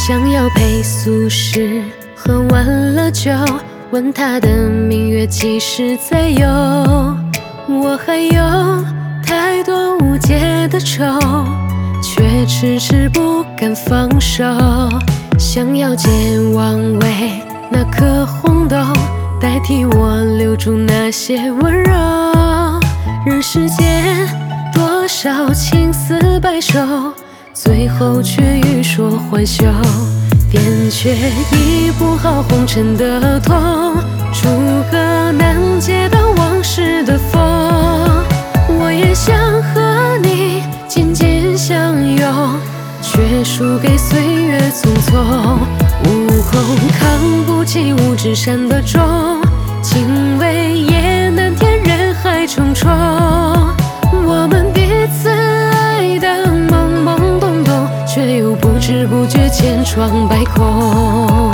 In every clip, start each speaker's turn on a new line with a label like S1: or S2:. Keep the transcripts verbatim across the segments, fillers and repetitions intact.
S1: 想要陪宿时，喝完了酒，问他的明月几时再有。我还有太多无解的愁，却迟迟不敢放手。想要借王位那颗红豆，代替我留住那些温柔。人世间多少青丝白首，最后却欲说还休。扁鹊医不好红尘的痛，楚河难解到往事的风。我也想和你紧紧相拥，却输给岁月匆匆。悟空扛不起五指山的重，情为也难填人海重重。我们彼此爱得懵懵懂懂，却又不知不觉千疮百孔。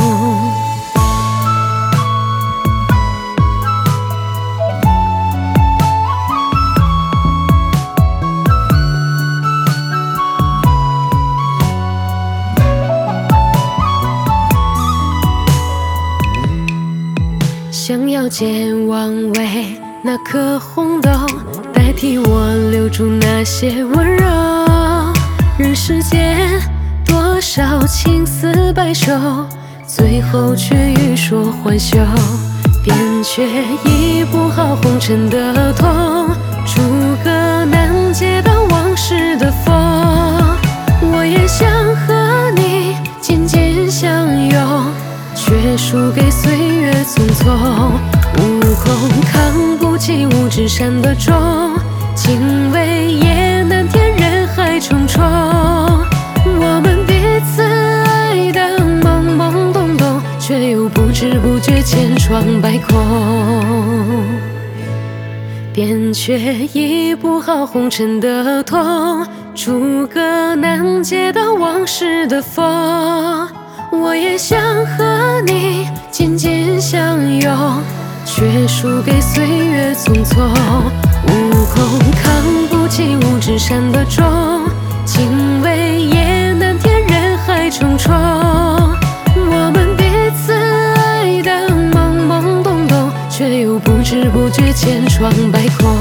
S1: 想要借王位那颗红豆，代替我留住那些温柔。人世间多少青丝白首，最后却欲说还休。扁鹊医不好红尘的痛，楚河难解到往事的风。我也想和你紧紧相拥，却输给岁月匆匆。悟空扛不起五指山的重，情为也难填人海重重。我们彼此爱得懵懵懂懂，却又不知不觉千疮百孔。扁鹊医不好红尘的痛，楚河难解到往事的风。我也想和你紧紧相拥，却输给岁月匆匆。悟空扛不起五指山的重，情为也难填人海重重。我们彼此爱得懵懵懂懂，却又不知不觉千疮百孔。